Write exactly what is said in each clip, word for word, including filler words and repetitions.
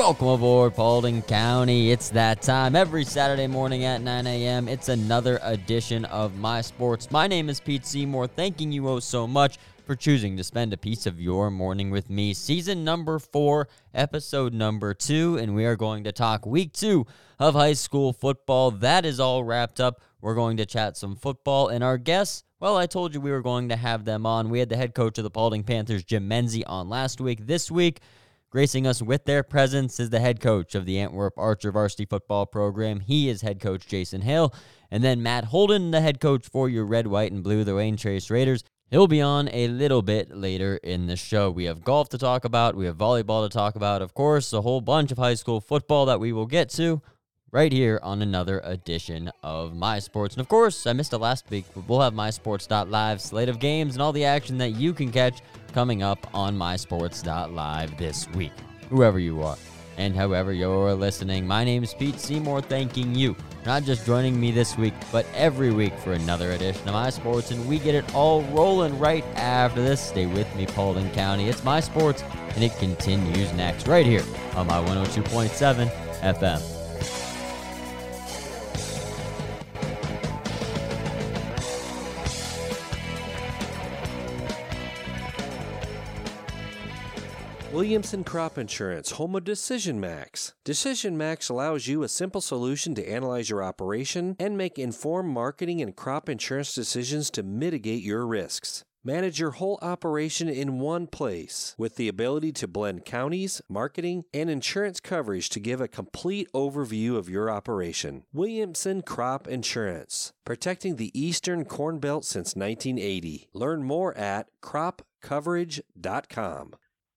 Welcome aboard Paulding County. It's that time every Saturday morning at nine a.m. It's another edition of My Sports. My name is Pete Seymour, thanking you oh so much for choosing to spend a piece of your morning with me. Season number four, episode number two, and we are going to talk week two of high school football. That is all wrapped up. We're going to chat some football, and our guests, well, I told you we were going to have them on. We had the head coach of the Paulding Panthers, Jim Menzie, on last week. This week, gracing us with their presence is the head coach of the Antwerp Archer varsity football program. He is head coach Jason Hale. And then Matt Holden, the head coach for your red, white, and blue, the Wayne Trace Raiders. He'll be on a little bit later in the show. We have golf to talk about. We have volleyball to talk about. Of course, a whole bunch of high school football that we will get to right here on another edition of My Sports. And of course, I missed it last week, but we'll have my sports dot live slate of games and all the action that you can catch coming up on my sports dot live this week. Whoever you are and however you're listening, my name is Pete Seymour, thanking you not just joining me this week, but every week for another edition of My Sports, and we get it all rolling right after this. Stay with me, Paulding County. It's My Sports, and it continues next right here on my one oh two point seven F M. Williamson Crop Insurance, home of Decision Max. Decision Max allows you a simple solution to analyze your operation and make informed marketing and crop insurance decisions to mitigate your risks. Manage your whole operation in one place with the ability to blend counties, marketing, and insurance coverage to give a complete overview of your operation. Williamson Crop Insurance, protecting the Eastern Corn Belt since nineteen eighty. Learn more at crop coverage dot com.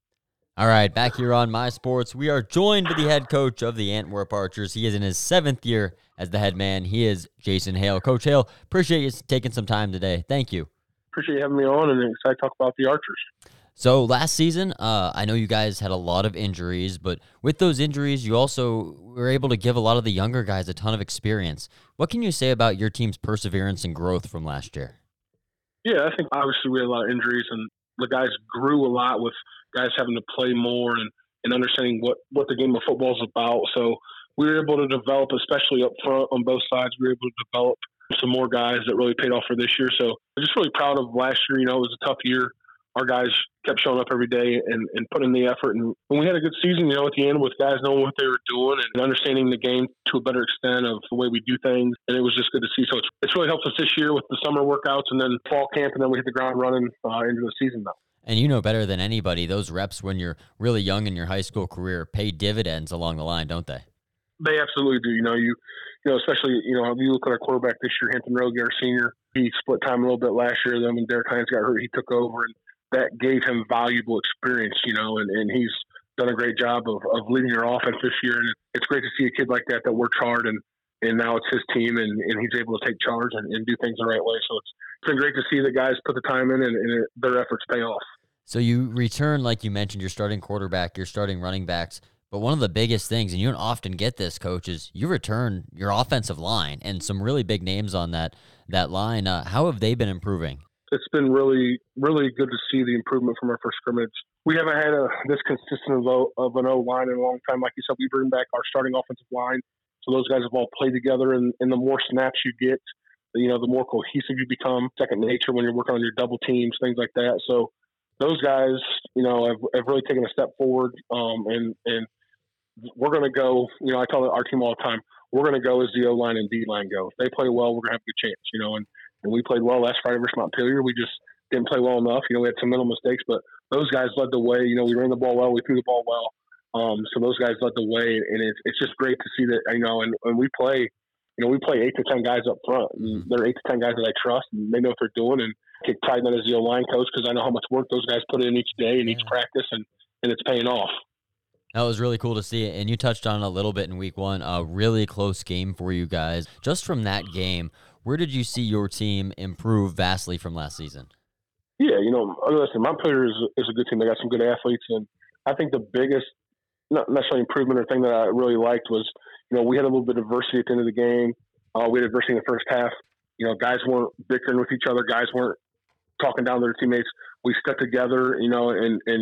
All right, back here on My Sports, we are joined by the head coach of the Antwerp Archers. He is in his seventh year as the head man. He is Jason Hale. Coach Hale, appreciate you taking some time today. Thank you. Appreciate you having me on, and excited to talk about the Archers. So last season, uh, I know you guys had a lot of injuries, but with those injuries, you also were able to give a lot of the younger guys a ton of experience. What can you say about your team's perseverance and growth from last year? Yeah, I think obviously we had a lot of injuries, and the guys grew a lot with guys having to play more and, and understanding what, what the game of football is about. So we were able to develop, especially up front on both sides, we were able to develop some more guys that really paid off for this year. So I'm just really proud of last year. You know, it was a tough year. Our guys kept showing up every day and, and putting in the effort. And when we had a good season, you know, at the end with guys knowing what they were doing and understanding the game to a better extent of the way we do things. And it was just good to see. So it's, it's really helped us this year with the summer workouts and then fall camp. And then we hit the ground running uh, into the season now. And you know better than anybody, those reps when you're really young in your high school career pay dividends along the line, don't they? They absolutely do. You know, you you know, especially, you know, if you look at our quarterback this year, Hampton Rogie, our senior, he split time a little bit last year. Then when Derek Hines got hurt, he took over, and that gave him valuable experience, you know, and, and he's done a great job of, of leading your offense this year. And it's great to see a kid like that that works hard, and, and now it's his team, and, and he's able to take charge and, and do things the right way. So it's, it's been great to see the guys put the time in and, and it, their efforts pay off. So you return, like you mentioned, your starting quarterback, your starting running backs. But one of the biggest things, and you don't often get this, Coach, is you return your offensive line and some really big names on that that line. Uh, how have they been improving? It's been really, really good to see the improvement from our first scrimmage. We haven't had a this consistent of, o, of an O-line in a long time. Like you said, we bring back our starting offensive line. So those guys have all played together, and, and the more snaps you get, you know, the more cohesive you become. Second nature when you're working on your double teams, things like that. So those guys, you know, have, have really taken a step forward, um, and, and we're going to go, you know, I tell our team all the time, we're going to go as the O-line and D-line go. If they play well, we're going to have a good chance, you know, and, and we played well last Friday versus Montpelier. We just didn't play well enough. You know, we had some mental mistakes, but those guys led the way. You know, we ran the ball well, we threw the ball well. Um, so those guys led the way, and it's, it's just great to see that, you know, and, and we play, you know, we play eight to ten guys up front. And there are eight to ten guys that I trust, and they know what they're doing, and take pride in that as the O-line coach because I know how much work those guys put in each day and each practice, and, and it's paying off. That was really cool to see, and you touched on it a little bit in week one. A really close game for you guys. Just from that game, where did you see your team improve vastly from last season? Yeah, you know, listen, Montpelier is, is a good team. They got some good athletes, and I think the biggest, not necessarily improvement or thing that I really liked was, you know, we had a little bit of adversity at the end of the game. Uh, we had adversity in the first half. You know, guys weren't bickering with each other. Guys weren't talking down to their teammates. We stuck together, you know, and, and,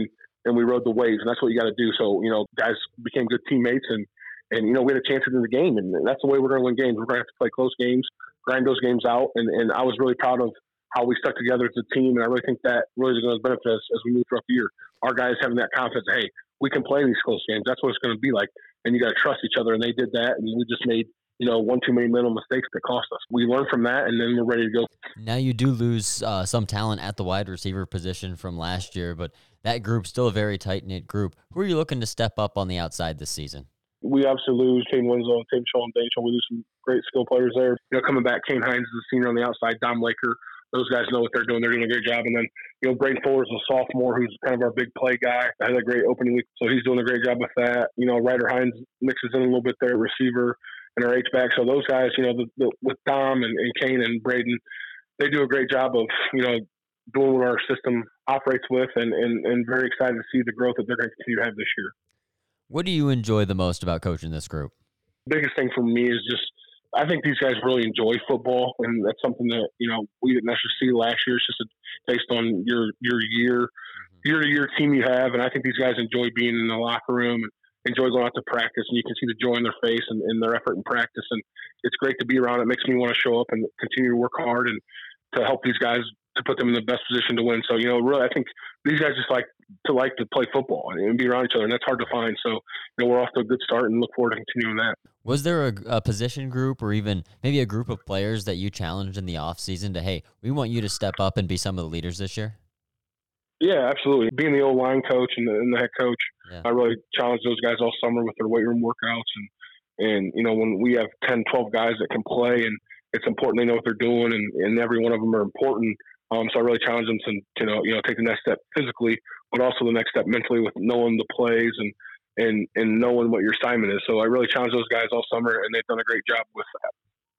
and we rode the waves, and that's what you got to do. So, you know, guys became good teammates, and, and, you know, we had a chance in the game, and that's the way we're going to win games. We're going to have to play close games, grind those games out, and, and I was really proud of how we stuck together as a team, and I really think that really is going to benefit us as we move throughout the year. Our guys having that confidence, hey, we can play these close games. That's what it's going to be like, and you got to trust each other, and they did that, and we just made, you know, one too many mental mistakes that cost us. We learned from that, and then we're ready to go. Now you do lose uh, some talent at the wide receiver position from last year, but that group's still a very tight-knit group. Who are you looking to step up on the outside this season? We obviously lose Kane Winslow, Tim Shaw, and Dane Shaw. We lose some great skill players there. You know, coming back, Kane Hines is a senior on the outside, Dom Laker. Those guys know what they're doing. They're doing a great job. And then, you know, Braden Fuller is a sophomore who's kind of our big play guy. Had a great opening week, so he's doing a great job with that. You know, Ryder Hines mixes in a little bit there, receiver and our H-back. So those guys, you know, the, the, with Dom and, and Kane and Braden, they do a great job of, you know, doing what our system operates with, and, and, and very excited to see the growth that they're going to continue to have this year. What do you enjoy the most about coaching this group? The biggest thing for me is just, I think these guys really enjoy football, and that's something that, you know, we didn't necessarily see last year. It's just a, based on your your year, mm-hmm. year to year team you have, and I think these guys enjoy being in the locker room and enjoy going out to practice, and you can see the joy in their face and, and their effort in practice, and it's great to be around. It makes me want to show up and continue to work hard and to help these guys to put them in the best position to win. So, you know, really, I think these guys just like to like to play football and be around each other, and that's hard to find. So, you know, we're off to a good start and look forward to continuing that. Was there a, a position group or even maybe a group of players that you challenged in the offseason to, hey, we want you to step up and be some of the leaders this year? Yeah, absolutely. Being the O-line coach and the, and the head coach, yeah. I really challenged those guys all summer with their weight room workouts. And, and you know, when we have ten, twelve guys that can play, and it's important they know what they're doing, and, and every one of them are important. Um, so I really challenge them to, to know, you know, take the next step physically, but also the next step mentally with knowing the plays and, and, and knowing what your assignment is. So I really challenge those guys all summer, and they've done a great job with that.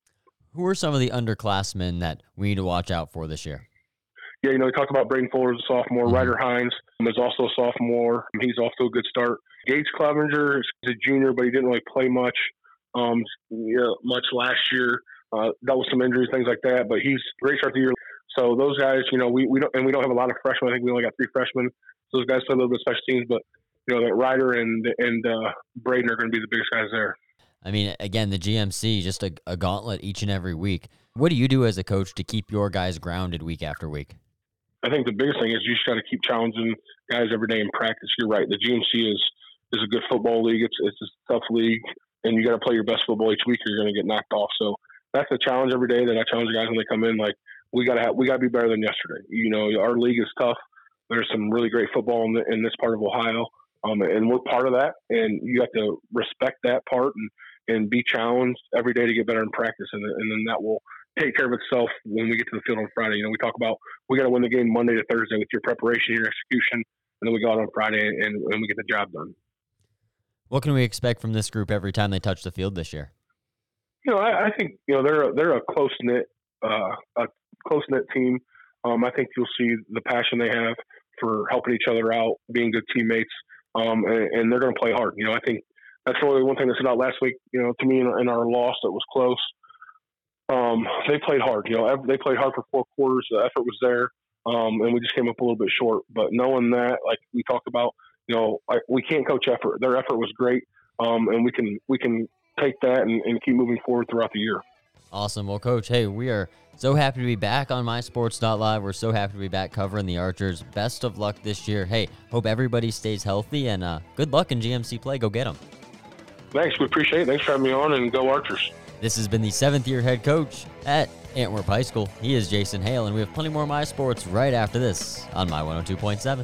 Who are some of the underclassmen that we need to watch out for this year? Yeah, you know, we talked about Braden Fuller as a sophomore. Mm-hmm. Ryder Hines is also a sophomore. He's off to a good start. Gage Clevenger is a junior, but he didn't really play much um, yeah, much last year. Uh, dealt with some injuries, things like that, but he's a great start to the year. So those guys, you know, we, we don't, and we don't have a lot of freshmen. I think we only got three freshmen. So those guys play a little bit of special teams, but, you know, that Ryder and, and uh, Braden are going to be the biggest guys there. I mean, again, the G M C, just a, a gauntlet each and every week. What do you do as a coach to keep your guys grounded week after week? I think the biggest thing is you just got to keep challenging guys every day in practice. You're right. The G M C is, is a good football league. It's, it's a tough league, and you got to play your best football each week or you're going to get knocked off. So that's the challenge every day that I challenge the guys when they come in. Like, we got to have, we got to be better than yesterday. You know, our league is tough. There's some really great football in, the, in this part of Ohio, um, and we're part of that. And you have to respect that part and, and be challenged every day to get better in practice, and, and then that will take care of itself when we get to the field on Friday. You know, we talk about we got to win the game Monday to Thursday with your preparation, your execution, and then we go out on Friday and, and we get the job done. What can we expect from this group every time they touch the field this year? You know, I, I think you know they're a, they're a close knit uh, a close knit team. Um, I think you'll see the passion they have for helping each other out, being good teammates, um, and, and they're going to play hard. You know, I think that's really one thing that stood out last week. You know, to me in, in our loss that was close. Um, they played hard, you know, they played hard for four quarters. The effort was there. Um, and we just came up a little bit short, but knowing that, like we talked about, you know, I, we can't coach effort. Their effort was great. Um, and we can, we can take that and, and keep moving forward throughout the year. Awesome. Well, Coach, hey, we are so happy to be back on My Sports Live. We're so happy to be back covering the Archers. Best of luck this year. Hey, hope everybody stays healthy, and uh, good luck in G M C play. Go get them. Thanks. We appreciate it. Thanks for having me on, and go Archers. This has been the seventh-year head coach at Antwerp High School. He is Jason Hale, and we have plenty more My Sports right after this on My one oh two point seven.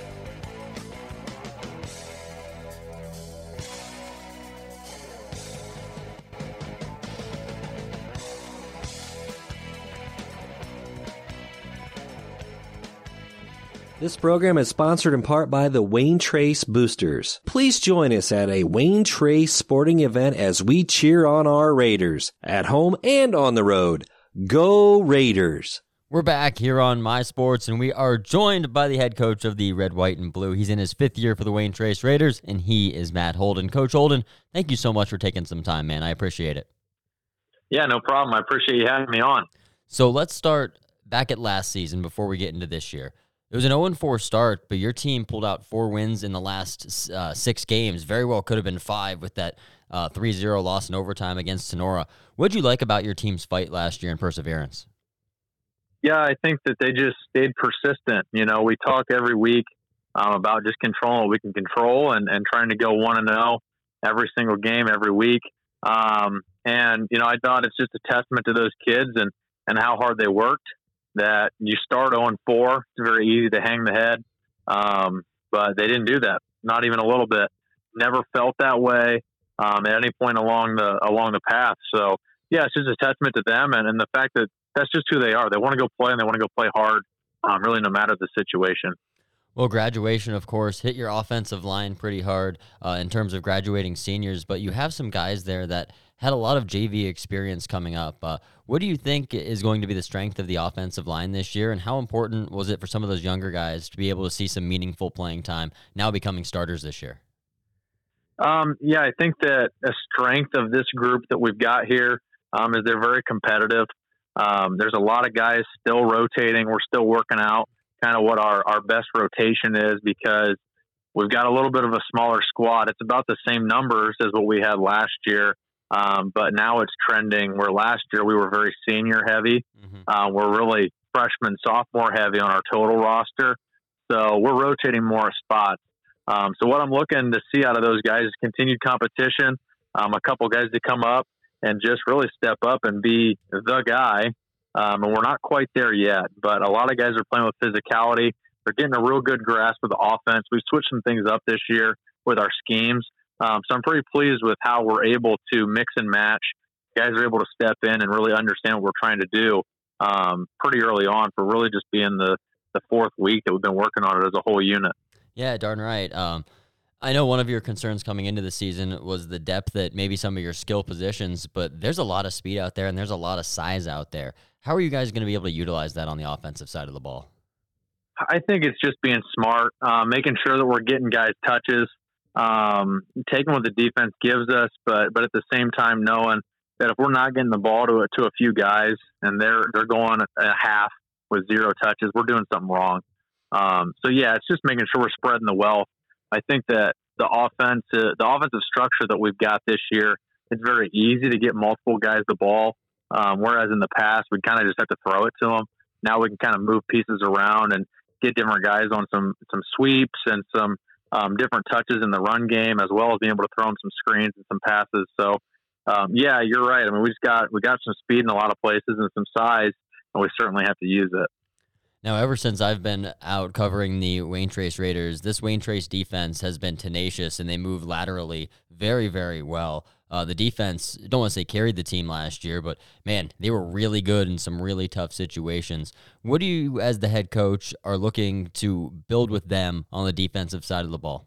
This program is sponsored in part by the Wayne Trace Boosters. Please join us at a Wayne Trace sporting event as we cheer on our Raiders, at home and on the road. Go Raiders! We're back here on My Sports, and we are joined by the head coach of the Red, White, and Blue. He's in his fifth year for the Wayne Trace Raiders, and he is Matt Holden. Coach Holden, thank you so much for taking some time, man. I appreciate it. Yeah, no problem. I appreciate you having me on. So let's start back at last season before we get into this year. It was an oh and four start, but your team pulled out four wins in the last uh, six games. Very well could have been five with that uh, three zero loss in overtime against Sonora. What did you like about your team's fight last year and perseverance? Yeah, I think that they just stayed persistent. You know, we talk every week um, about just controlling what we can control and, and trying to go one and zero every single game every week. Um, and you know, I thought it's just a testament to those kids and and how hard they worked. That you start oh and four, it's very easy to hang the head, um, but they didn't do that, not even a little bit. Never felt that way um, at any point along the along the path. So yeah, it's just a testament to them and, and the fact that that's just who they are. They want to go play and they want to go play hard, um, really no matter the situation. Well, graduation, of course, hit your offensive line pretty hard uh, in terms of graduating seniors, but you have some guys there that had a lot of J V experience coming up. Uh, what do you think is going to be the strength of the offensive line this year, and how important was it for some of those younger guys to be able to see some meaningful playing time now becoming starters this year? Um, yeah, I think that a strength of this group that we've got here um, is they're very competitive. Um, there's a lot of guys still rotating. We're still working out kind of what our, our best rotation is because we've got a little bit of a smaller squad. It's about the same numbers as what we had last year. Um, but now it's trending where last year we were very senior heavy. Mm-hmm. Uh, we're really freshman, sophomore heavy on our total roster. So we're rotating more spots. Um, so what I'm looking to see out of those guys is continued competition, um, a couple guys to come up and just really step up and be the guy. Um, and we're not quite there yet, but a lot of guys are playing with physicality. They're getting a real good grasp of the offense. We've switched some things up this year with our schemes. Um, so I'm pretty pleased with how we're able to mix and match. Guys are able to step in and really understand what we're trying to do um, pretty early on for really just being the, the fourth week that we've been working on it as a whole unit. Yeah, darn right. Um, I know one of your concerns coming into the season was the depth at maybe some of your skill positions, but there's a lot of speed out there and there's a lot of size out there. How are you guys going to be able to utilize that on the offensive side of the ball? I think it's just being smart, uh, making sure that we're getting guys touches, um, taking what the defense gives us, but but at the same time knowing that if we're not getting the ball to to a few guys and they're they're going a half with zero touches, we're doing something wrong. Um, so yeah, it's just making sure we're spreading the wealth. I think that the offense, uh, the offensive structure that we've got this year, it's very easy to get multiple guys the ball. Um, whereas in the past, we kind of just have to throw it to them. Now we can kind of move pieces around and get different guys on some, some sweeps and some um, different touches in the run game, as well as being able to throw them some screens and some passes. So, um, yeah, you're right. I mean, we just got, we got some speed in a lot of places and some size, and we certainly have to use it. Now, ever since I've been out covering the Wayne Trace Raiders, this Wayne Trace defense has been tenacious, and they move laterally very, very well. Uh, the defense, don't want to say carried the team last year, but, man, they were really good in some really tough situations. What do you, as the head coach, are looking to build with them on the defensive side of the ball?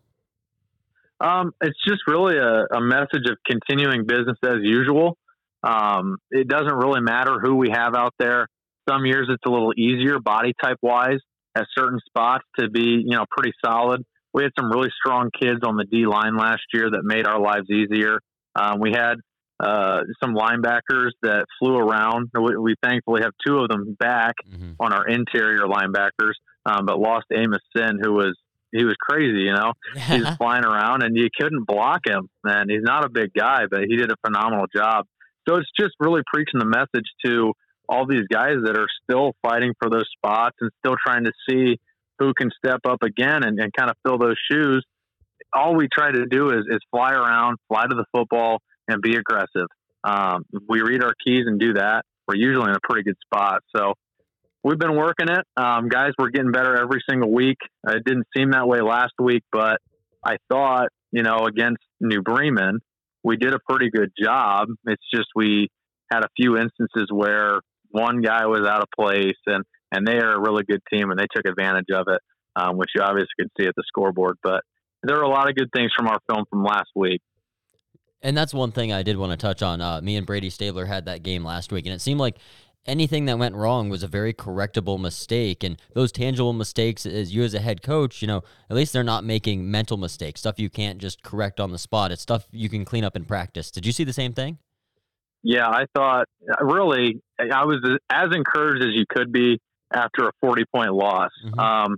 Um, it's just really a, a message of continuing business as usual. Um, it doesn't really matter who we have out there. Some years it's a little easier body type wise at certain spots to be, you know, pretty solid. We had some really strong kids on the D line last year that made our lives easier. Um, we had uh, some linebackers that flew around. We, we thankfully have two of them back mm-hmm. on our interior linebackers, um, but lost Amos Sin, who was, he was crazy, you know, he was flying around and you couldn't block him. And he's not a big guy, but he did a phenomenal job. So it's just really preaching the message to all these guys that are still fighting for those spots and still trying to see who can step up again and, and kind of fill those shoes. All we try to do is, is fly around, fly to the football, and be aggressive. Um, if we read our keys and do that, we're usually in a pretty good spot. So we've been working it. Um, guys, we're getting better every single week. It didn't seem that way last week, but I thought, you know, against New Bremen, we did a pretty good job. It's just we had a few instances where one guy was out of place, and, and they are a really good team, and they took advantage of it, um, which you obviously could see at the scoreboard. But there are a lot of good things from our film from last week. And that's one thing I did want to touch on. Uh, me and Brady Stabler had that game last week, and it seemed like anything that went wrong was a very correctable mistake. And those tangible mistakes, as you as a head coach, you know, at least they're not making mental mistakes, stuff you can't just correct on the spot. It's stuff you can clean up in practice. Did you see the same thing? Yeah, I thought really I was as encouraged as you could be after a forty-point loss. Mm-hmm. Um,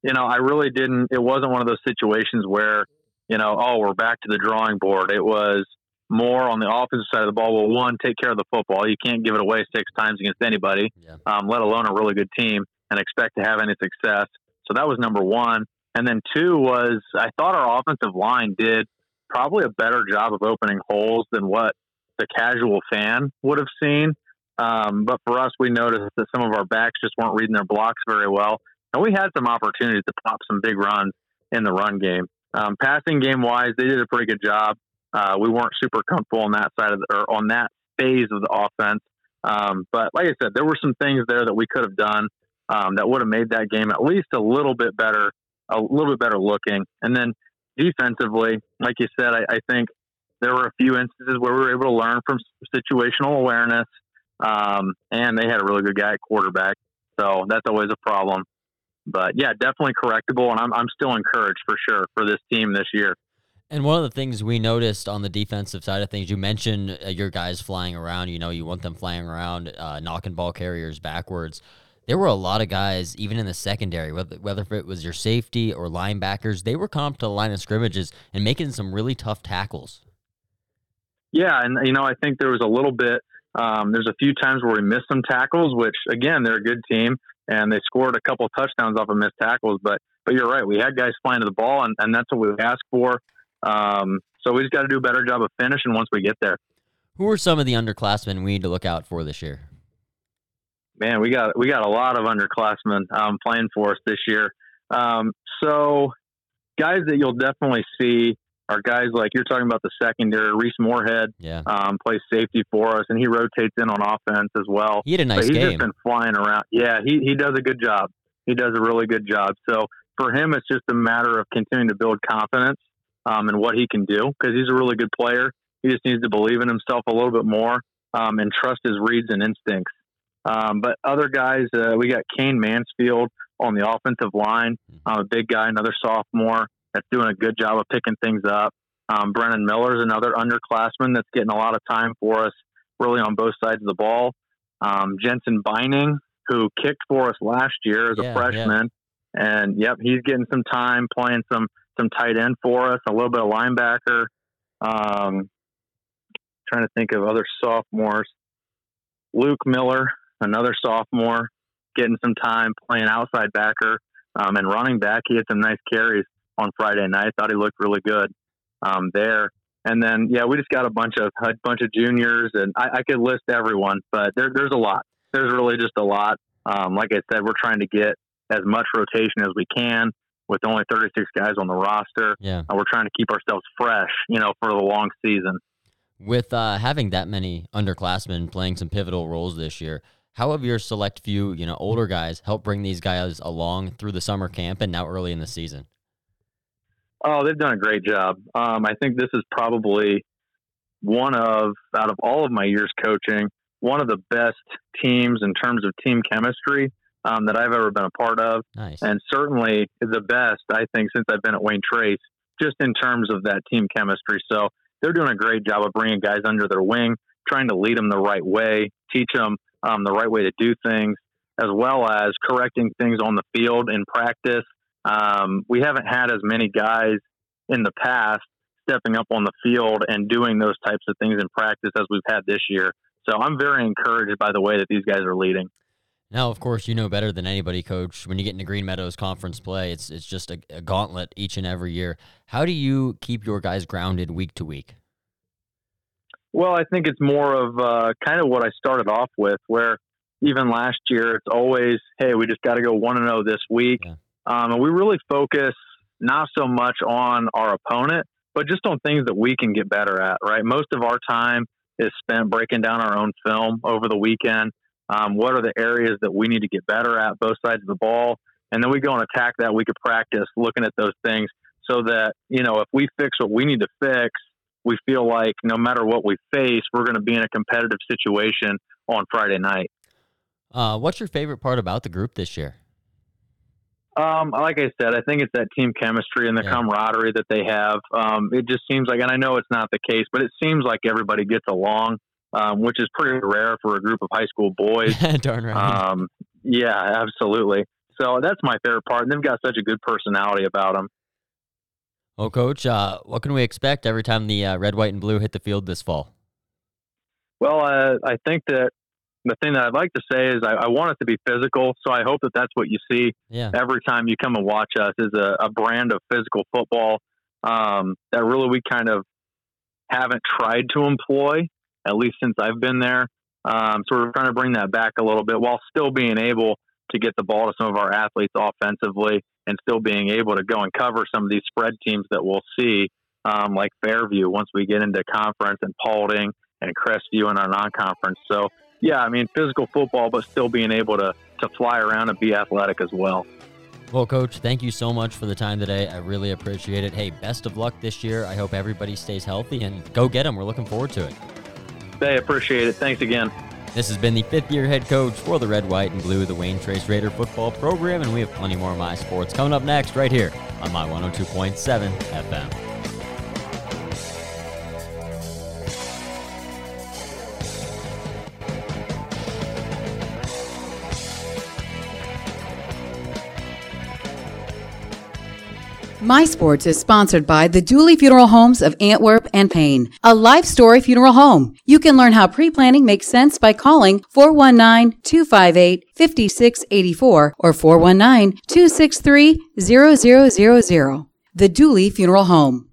you know, I really didn't, it wasn't one of those situations where, you know, oh, we're back to the drawing board. It was more on the offensive side of the ball. Well, one, take care of the football. You can't give it away six times against anybody, Yeah. um, let alone a really good team, and expect to have any success. So that was number one. And then two was I thought our offensive line did probably a better job of opening holes than what the casual fan would have seen. Um, but for us, we noticed that some of our backs just weren't reading their blocks very well. And we had some opportunities to pop some big runs in the run game. Um, passing game wise, they did a pretty good job. Uh, we weren't super comfortable on that side of the, or on that phase of the offense. Um, but like I said, there were some things there that we could have done um, that would have made that game at least a little bit better, a little bit better looking. And then defensively, like you said, I, I think there were a few instances where we were able to learn from situational awareness. Um, and they had a really good guy at quarterback. So that's always a problem. But yeah, definitely correctable. And I'm, I'm still encouraged for sure for this team this year. And one of the things we noticed on the defensive side of things, you mentioned uh, your guys flying around. You know, you want them flying around, uh, knocking ball carriers backwards. There were a lot of guys, even in the secondary, whether, whether it was your safety or linebackers, they were coming up to the line of scrimmages and making some really tough tackles. Yeah, and, you know, I think there was a little bit, um, there's a few times where we missed some tackles, which, again, they're a good team, and they scored a couple touchdowns off of missed tackles. But but you're right, we had guys flying to the ball, and, and that's what we asked for. Um, so we just got to do a better job of finishing once we get there. Who are some of the underclassmen we need to look out for this year? Man, we got we got a lot of underclassmen um, playing for us this year. Um, so guys that you'll definitely see are guys like you're talking about the secondary. Reese Moorhead yeah. um, plays safety for us, and he rotates in on offense as well. He had a nice but he's game. Just been flying around. Yeah, he he does a good job. He does a really good job. So for him, it's just a matter of continuing to build confidence um, in what he can do because he's a really good player. He just needs to believe in himself a little bit more um, and trust his reads and instincts. Um, but other guys, uh, we got Kane Mansfield on the offensive line, uh, a big guy, another sophomore that's doing a good job of picking things up. Um, Brennan Miller's another underclassman that's getting a lot of time for us, really on both sides of the ball. Um, Jensen Beining, who kicked for us last year as yeah, a freshman, yeah. and yep, he's getting some time playing some some tight end for us, a little bit of linebacker. Um, trying to think of other sophomores. Luke Miller, another sophomore, getting some time playing outside backer um, and running back. He had some nice carries on Friday night. Thought he looked really good um, there. And then, yeah, we just got a bunch of a bunch of juniors, and I, I could list everyone, but there, there's a lot. There's really just a lot. Um, like I said, we're trying to get as much rotation as we can with only thirty-six guys on the roster. Yeah, uh, we're trying to keep ourselves fresh, you know, for the long season. With uh, having that many underclassmen playing some pivotal roles this year, how have your select few, you know, older guys helped bring these guys along through the summer camp and now early in the season? Oh, they've done a great job. Um, I think this is probably one of, out of all of my years coaching, one of the best teams in terms of team chemistry um, that I've ever been a part of. Nice. And certainly the best, I think, since I've been at Wayne Trace, just in terms of that team chemistry. So they're doing a great job of bringing guys under their wing, trying to lead them the right way, teach them um, the right way to do things, as well as correcting things on the field in practice. Um, we haven't had as many guys in the past stepping up on the field and doing those types of things in practice as we've had this year. So I'm very encouraged by the way that these guys are leading. Now, of course, you know better than anybody, Coach, when you get into Green Meadows conference play, it's it's just a, a gauntlet each and every year. How do you keep your guys grounded week to week? Well, I think it's more of uh, kind of what I started off with, where even last year, it's always, hey, we just got to go one and oh this week. Yeah. Um, and we really focus not so much on our opponent, but just on things that we can get better at, right? Most of our time is spent breaking down our own film over the weekend. Um, what are the areas that we need to get better at, both sides of the ball? And then we go and attack that week of practice, looking at those things so that, you know, if we fix what we need to fix, we feel like no matter what we face, we're going to be in a competitive situation on Friday night. Uh, what's your favorite part about the group this year? Um, like I said, I think it's that team chemistry and the yeah. camaraderie that they have. Um, it just seems like, and I know it's not the case, but it seems like everybody gets along. Um, which is pretty rare for a group of high school boys. Darn right. Um, yeah, absolutely. So that's my favorite part. And they've got such a good personality about them. Well, Coach, uh, what can we expect every time the uh, red, white, and blue hit the field this fall? Well, uh, I think that the thing that I'd like to say is I, I want it to be physical. So I hope that that's what you see yeah. every time you come and watch us is a, a brand of physical football um, that really we kind of haven't tried to employ, at least since I've been there. Um, so we're trying to bring that back a little bit while still being able to get the ball to some of our athletes offensively and still being able to go and cover some of these spread teams that we'll see, um, like Fairview once we get into conference, and Paulding and Crestview in our non-conference. So, yeah, I mean, physical football, but still being able to, to fly around and be athletic as well. Well, Coach, thank you so much for the time today. I really appreciate it. Hey, best of luck this year. I hope everybody stays healthy, and go get them. We're looking forward to it. They appreciate it. Thanks again. This has been the fifth-year head coach for the Red, White, and Blue, the Wayne Trace Raider football program, and we have plenty more My Sports coming up next right here on My one oh two point seven F M. My Sports is sponsored by the Dooley Funeral Homes of Antwerp and Payne, a life story funeral home. You can learn how pre-planning makes sense by calling four one nine, two five eight, five six eight four or four one nine, two six three, zero zero zero zero. The Dooley Funeral Home.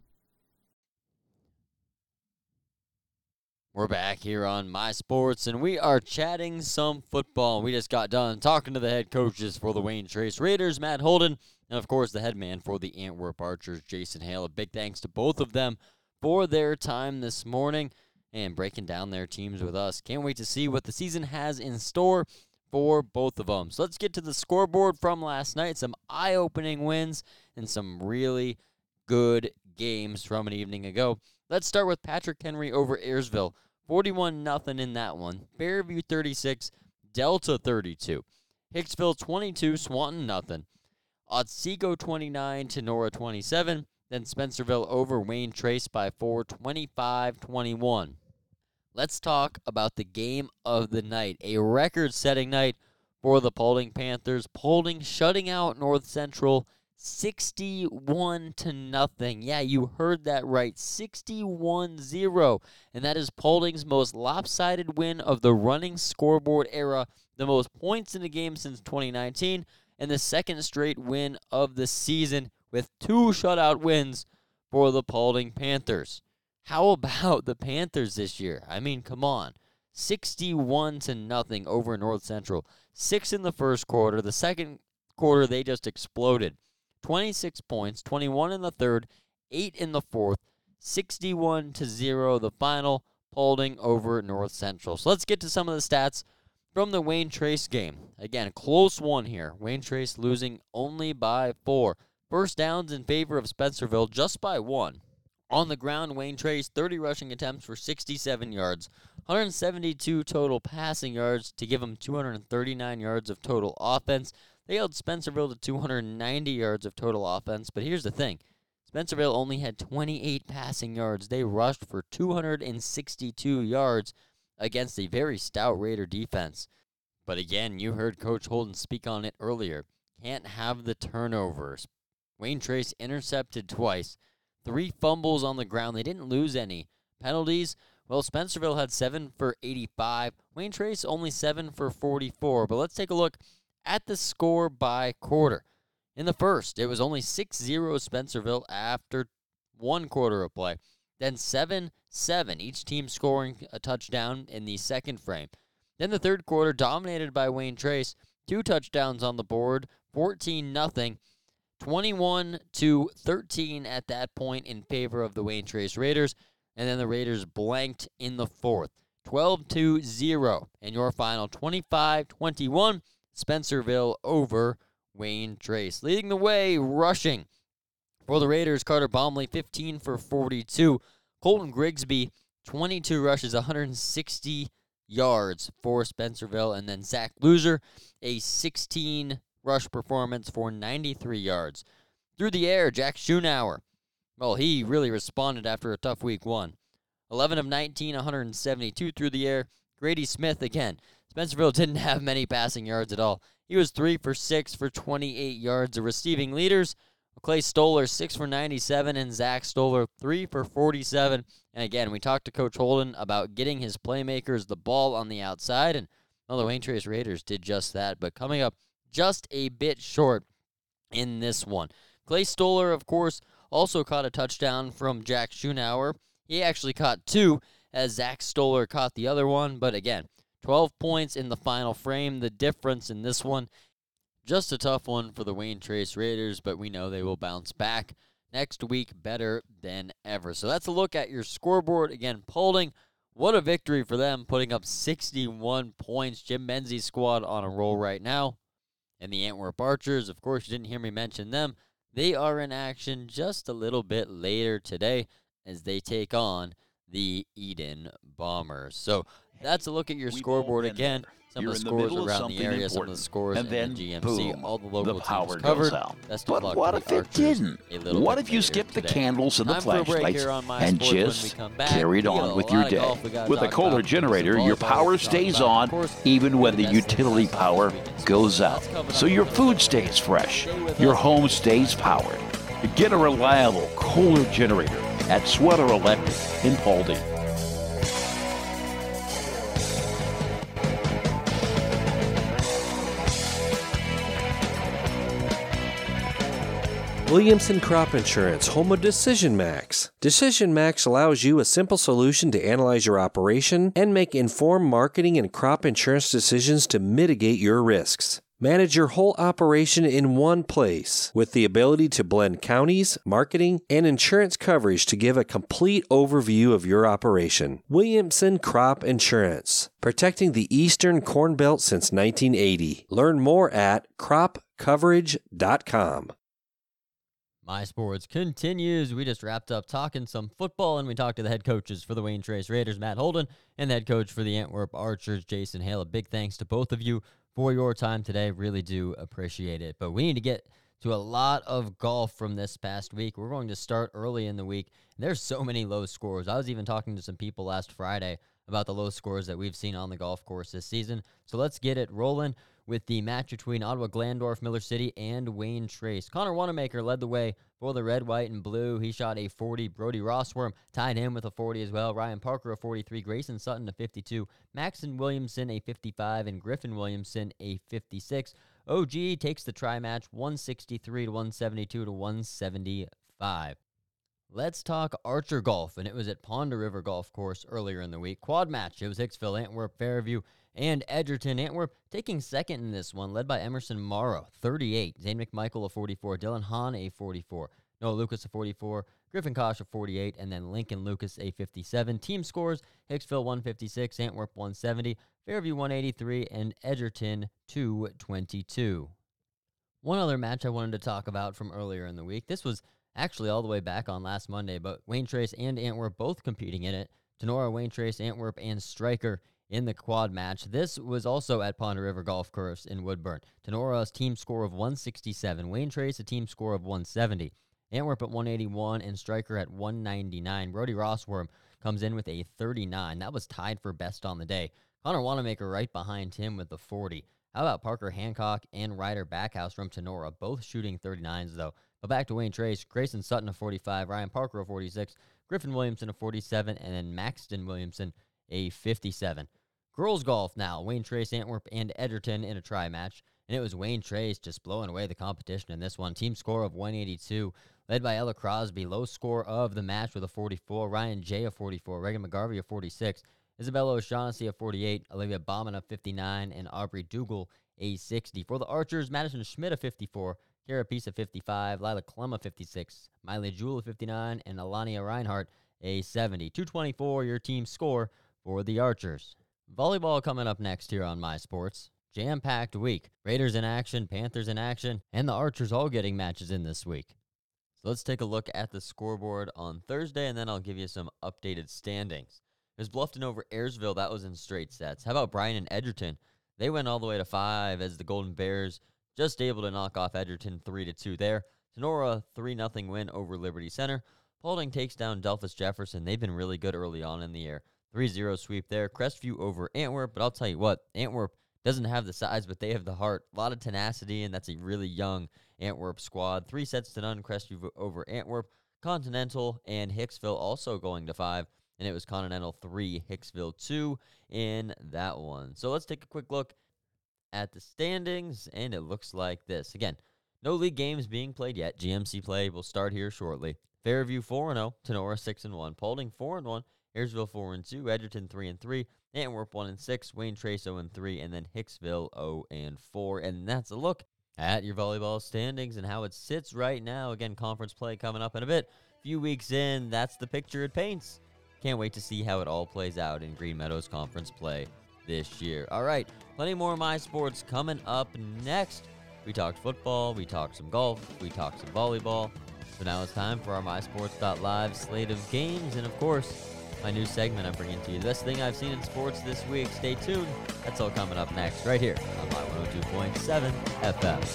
We're back here on My Sports, and we are chatting some football. We just got done talking to the head coaches for the Wayne Trace Raiders, Matt Holden, and, of course, the head man for the Antwerp Archers, Jason Hale. A big thanks to both of them for their time this morning and breaking down their teams with us. Can't wait to see what the season has in store for both of them. So let's get to the scoreboard from last night. Some eye-opening wins and some really good games from an evening ago. Let's start with Patrick Henry over Ayersville. forty-one nothing in that one. Fairview thirty-six, Delta thirty-two. Hicksville twenty-two, Swanton nothing. Otsego twenty-nine, Tenora twenty-seven. Then Spencerville over Wayne Trace by four, twenty-five twenty-one. Let's talk about the game of the night. A record-setting night for the Paulding Panthers. Paulding shutting out North Central sixty-one to nothing. Yeah, you heard that right. sixty-one zero. And that is Paulding's most lopsided win of the running scoreboard era, the most points in a game since twenty nineteen, and the second straight win of the season with two shutout wins for the Paulding Panthers. How about the Panthers this year? I mean, come on. sixty-one to nothing over North Central. Six in the first quarter. The second quarter, they just exploded. twenty-six points, twenty-one in the third, eight in the fourth, sixty-one to zero, the final, Paulding over North Central. So let's get to some of the stats from the Wayne Trace game. Again, close one here. Wayne Trace losing only by four. First downs in favor of Spencerville just by one. On the ground, Wayne Trace, thirty rushing attempts for sixty-seven yards, one hundred seventy-two total passing yards to give them two hundred thirty-nine yards of total offense. They held Spencerville to two hundred ninety yards of total offense, but here's the thing. Spencerville only had twenty-eight passing yards. They rushed for two hundred sixty-two yards against a very stout Raider defense. But again, you heard Coach Holden speak on it earlier. Can't have the turnovers. Wayne Trace intercepted twice. Three fumbles on the ground. They didn't lose any. Penalties, well, Spencerville had seven for eighty-five. Wayne Trace only seven for forty-four. But let's take a look at the score by quarter. In the first, it was only six zero Spencerville after one quarter of play. Then seven seven, each team scoring a touchdown in the second frame. Then the third quarter, dominated by Wayne Trace. Two touchdowns on the board, fourteen nothing. twenty-one to thirteen at that point in favor of the Wayne Trace Raiders. And then the Raiders blanked in the fourth. twelve to zero. And your final, twenty-five twenty-one. Spencerville over Wayne Trace. Leading the way, rushing for the Raiders, Carter Baumley, fifteen for forty-two. Colton Grigsby, twenty-two rushes, one hundred sixty yards for Spencerville. And then Zach Loser, a sixteen rush performance for ninety-three yards. Through the air, Jack Schoonauer. Well, he really responded after a tough week one. eleven of nineteen, one hundred seventy-two through the air. Grady Smith, again. Spencerville didn't have many passing yards at all. He was three for six for twenty-eight yards. The receiving leaders, Clay Stoller, six for ninety-seven, and Zach Stoller, three for forty-seven. And again, we talked to Coach Holden about getting his playmakers the ball on the outside, and well, the Wayne Trace Raiders did just that, but coming up just a bit short in this one. Clay Stoller, of course, also caught a touchdown from Jack Schoonauer. He actually caught two, as Zach Stoller caught the other one, but again, twelve points in the final frame. The difference in this one, just a tough one for the Wayne Trace Raiders, but we know they will bounce back next week better than ever. So that's a look at your scoreboard. Again, Paulding, what a victory for them, putting up sixty-one points. Jim Menzies' squad on a roll right now. And the Antwerp Archers, of course, you didn't hear me mention them. They are in action just a little bit later today as they take on the Eden Bombers. So that's a look at your We've scoreboard all been again. there. Some You're of the in the scores middle of around the something area, some of the important. scores And in then, the G M C, boom, all the local the teams power covered. goes out. Best of But luck what to if the it Archers didn't? a little What bit if you later skipped the today. candles and the Time for a break flashlights here on My and Sports. When we just come back, carried we got on a with lot your of day? golf we gotta With a talk Kohler about. generator, Some your volleyball power we talked stays about. on Of course, even when the best thing utility last power weekend. goes out. That's coming So up your in a food little stays bit. fresh. Stay with Your us. home stays powered. Get a reliable Kohler generator at Sweater Electric in Paulding. Williamson Crop Insurance, home of Decision Max. Decision Max allows you a simple solution to analyze your operation and make informed marketing and crop insurance decisions to mitigate your risks. Manage your whole operation in one place with the ability to blend counties, marketing, and insurance coverage to give a complete overview of your operation. Williamson Crop Insurance, protecting the Eastern Corn Belt since nineteen eighty. Learn more at crop coverage dot com. My Sports continues. We just wrapped up talking some football, and we talked to the head coaches for the Wayne Trace Raiders, Matt Holden, and the head coach for the Antwerp Archers, Jason Hale. A big thanks to both of you for your time today. Really do appreciate it. But we need to get to a lot of golf from this past week. We're going to start early in the week. There's so many low scores. I was even talking to some people last Friday about the low scores that we've seen on the golf course this season. So let's get it rolling with the match between Ottawa Glandorf, Miller City, and Wayne Trace. Connor Wanamaker led the way for the red, white, and blue. He shot a forty. Brody Rossworm tied him with a forty as well. Ryan Parker, a forty-three. Grayson Sutton, a fifty-two. Maxon Williamson, a fifty-five. And Griffin Williamson, a fifty-six. O G takes the tri-match one sixty-three to one seventy-two to one seventy-five. Let's talk Archer Golf, and it was at Ponder River Golf Course earlier in the week. Quad match, it was Hicksville, Antwerp, Fairview, and Edgerton. Antwerp taking second in this one, led by Emerson Morrow, thirty-eight. Zane McMichael, a forty-four. Dylan Hahn, a forty-four. Noah Lucas, a forty-four. Griffin Kosh, a forty-eight. And then Lincoln Lucas, a fifty-seven. Team scores, Hicksville, one fifty-six. Antwerp, one seventy. Fairview, one eighty-three. And Edgerton, two twenty-two. One other match I wanted to talk about from earlier in the week. This was actually all the way back on last Monday, but Wayne Trace and Antwerp both competing in it. Tenora, Wayne Trace, Antwerp, and Stryker in the quad match. This was also at Ponder River Golf Course in Woodburn. Tenora's team score of one sixty-seven. Wayne Trace a team score of one seventy. Antwerp at one eighty-one and Stryker at one ninety-nine. Brody Rossworm comes in with a thirty-nine. That was tied for best on the day. Connor Wanamaker right behind him with the forty. How about Parker Hancock and Ryder Backhouse from Tenora, both shooting thirty-nines though. But back to Wayne Trace, Grayson Sutton a forty-five, Ryan Parker a forty-six, Griffin Williamson a forty-seven, and then Maxton Williamson a fifty-seven. Girls golf now, Wayne Trace, Antwerp, and Edgerton in a tri-match. And it was Wayne Trace just blowing away the competition in this one. Team score of one eighty-two, led by Ella Crosby. Low score of the match with a forty-four. Ryan J a forty-four. Reagan McGarvey a forty-six. Isabella O'Shaughnessy a forty-eight. Olivia Bauman a fifty-nine. And Aubrey Dougal a sixty. For the Archers, Madison Schmidt a fifty-four. Kara Peace a fifty-five. Lila Clem a fifty-six. Miley Jewell a fifty-nine. And Alania Reinhardt a seventy. two twenty-four your team score for the Archers. Volleyball coming up next here on My Sports. Jam-packed week. Raiders in action, Panthers in action, and the Archers all getting matches in this week. So let's take a look at the scoreboard on Thursday, and then I'll give you some updated standings. There's Bluffton over Ayersville. That was in straight sets. How about Bryan and Edgerton? They went all the way to five as the Golden Bears just able to knock off Edgerton three to two there. Tenora, three nothing win over Liberty Center. Paulding takes down Delphus Jefferson. They've been really good early on in the year. three zero sweep there. Crestview over Antwerp, but I'll tell you what, Antwerp doesn't have the size, but they have the heart. A lot of tenacity, and that's a really young Antwerp squad. Three sets to none, Crestview over Antwerp. Continental and Hicksville also going to five, and it was Continental three, Hicksville two in that one. So let's take a quick look at the standings, and it looks like this. Again, no league games being played yet. G M C play will start here shortly. Fairview four and oh, Tenora six and one, Paulding four and one, Ayersville four and two, Edgerton three and three, Antwerp one and six, Wayne Trace zero and three, and then Hicksville zero and four. And that's a look at your volleyball standings and how it sits right now. Again, conference play coming up in a bit. A few weeks in, that's the picture it paints. Can't wait to see how it all plays out in Green Meadows conference play this year. All right, plenty more My Sports coming up next. We talked football, we talked some golf, we talked some volleyball. So now it's time for our My Sports dot live slate of games, and of course, my new segment I'm bringing to you. The best thing I've seen in sports this week. Stay tuned. That's all coming up next, right here on my one oh two point seven F M.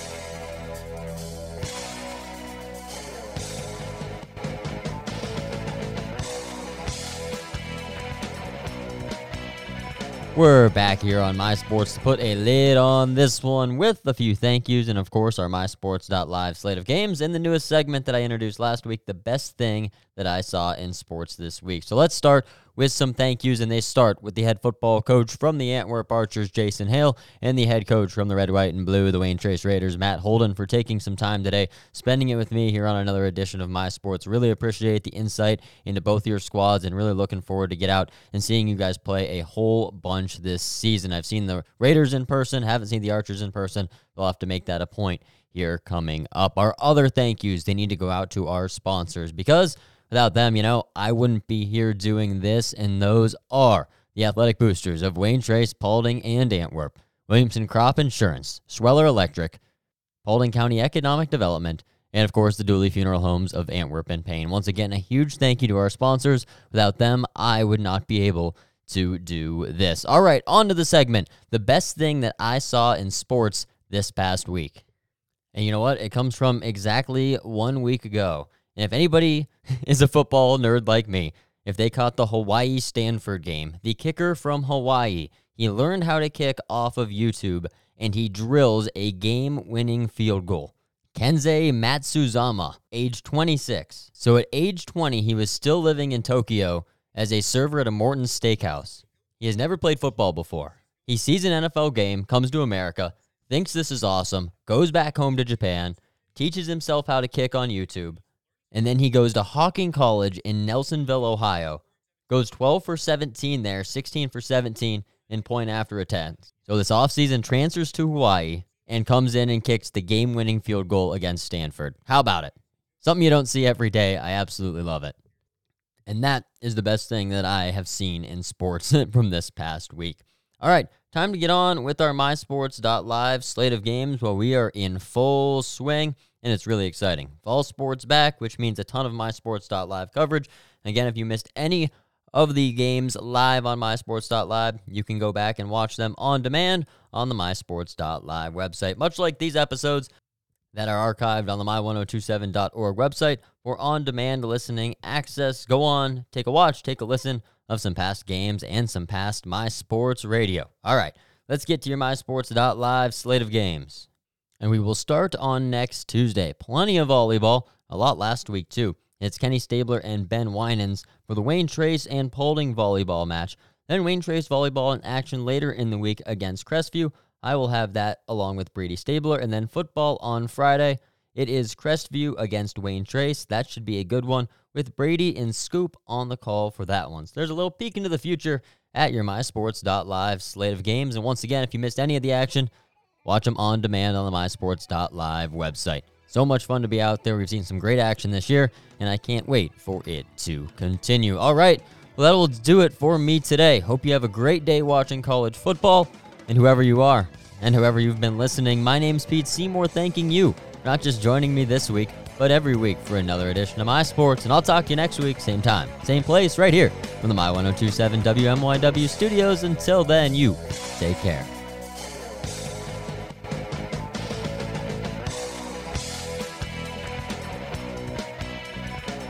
We're back here on My Sports to put a lid on this one with a few thank yous and, of course, our My Sports dot live slate of games and the newest segment that I introduced last week, the best thing that I saw in sports this week. So let's start with some thank yous, and they start with the head football coach from the Antwerp Archers, Jason Hale, and the head coach from the Red, White, and Blue, the Wayne Trace Raiders, Matt Holden, for taking some time today, spending it with me here on another edition of My Sports. Really appreciate the insight into both your squads and really looking forward to get out and seeing you guys play a whole bunch this season. I've seen the Raiders in person, haven't seen the Archers in person. We'll have to make that a point here coming up. Our other thank yous, they need to go out to our sponsors, because without them, you know, I wouldn't be here doing this, and those are the Athletic Boosters of Wayne Trace, Paulding, and Antwerp, Williamson Crop Insurance, Schweller Electric, Paulding County Economic Development, and, of course, the Dooley Funeral Homes of Antwerp and Payne. Once again, a huge thank you to our sponsors. Without them, I would not be able to do this. All right, on to the segment, the best thing that I saw in sports this past week. And you know what? It comes from exactly one week ago. And if anybody is a football nerd like me, if they caught the Hawaii-Stanford game, the kicker from Hawaii, he learned how to kick off of YouTube, and he drills a game-winning field goal. Kenzei Matsuzama, age twenty-six. So at age twenty, he was still living in Tokyo as a server at a Morton's Steakhouse. He has never played football before. He sees an N F L game, comes to America, thinks this is awesome, goes back home to Japan, teaches himself how to kick on YouTube, and then he goes to Hawking College in Nelsonville, Ohio, goes twelve for seventeen there, sixteen for seventeen in point after attempts. So this offseason transfers to Hawaii and comes in and kicks the game-winning field goal against Stanford. How about it? Something you don't see every day. I absolutely love it. And that is the best thing that I have seen in sports from this past week. All right, time to get on with our My Sports dot live slate of games while we are in full swing, and it's really exciting. Fall sports back, which means a ton of My Sports dot live coverage. Again, if you missed any of the games live on My Sports dot live, you can go back and watch them on demand on the My Sports dot live website. Much like these episodes that are archived on the my ten twenty-seven dot org website for on-demand listening access. Go on, take a watch, take a listen of some past games and some past My Sports radio. All right, let's get to your My Sports dot live slate of games. And we will start on next Tuesday. Plenty of volleyball, a lot last week too. It's Kenny Stabler and Ben Winans for the Wayne Trace and Paulding volleyball match. Then Wayne Trace volleyball in action later in the week against Crestview. I will have that along with Brady Stabler. And then football on Friday. It is Crestview against Wayne Trace. That should be a good one with Brady and Scoop on the call for that one. So there's a little peek into the future at your My Sports dot live slate of games. And once again, if you missed any of the action, watch them on demand on the My Sports dot live website. So much fun to be out there. We've seen some great action this year, and I can't wait for it to continue. All right, well, that will do it for me today. Hope you have a great day watching college football, and whoever you are, and whoever you've been listening, my name's Pete Seymour, thanking you for not just joining me this week, but every week for another edition of My Sports, and I'll talk to you next week, same time, same place, right here from the My ten twenty-seven W M Y W studios. Until then, you take care.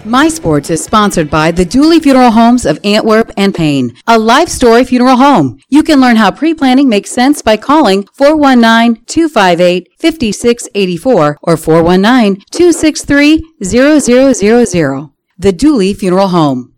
My Sports is sponsored by the Dooley Funeral Homes of Antwerp and Payne, a life story funeral home. You can learn how pre-planning makes sense by calling four one nine, two five eight, five six eight four or four one nine, two six three, zero zero zero zero. The Dooley Funeral Home.